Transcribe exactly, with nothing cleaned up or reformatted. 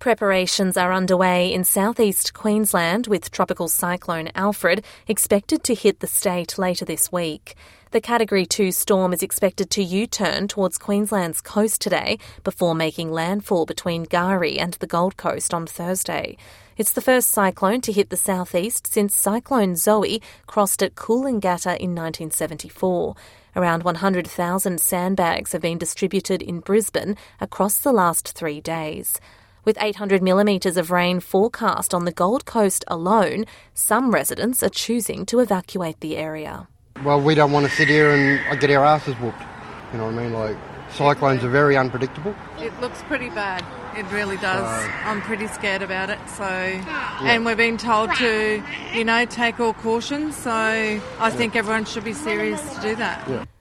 preparations are underway in southeast Queensland, with tropical cyclone Alfred expected to hit the state later this week. The Category two storm is expected to U-turn towards Queensland's coast today before making landfall between Gari and the Gold Coast on Thursday. It's the first cyclone to hit the southeast since Cyclone Zoe crossed at Coolangatta in nineteen seventy-four. Around one hundred thousand sandbags have been distributed in Brisbane across the last three days. With eight hundred millimetres of rain forecast on the Gold Coast alone, some residents are choosing to evacuate the area. Well, we don't want to sit here and get our asses whooped. You know what I mean? Like, cyclones are very unpredictable. It looks pretty bad. It really does. So, I'm pretty scared about it. So, yeah. And we've been told to, you know, take all cautions. So I think everyone should be serious to do that. Yeah.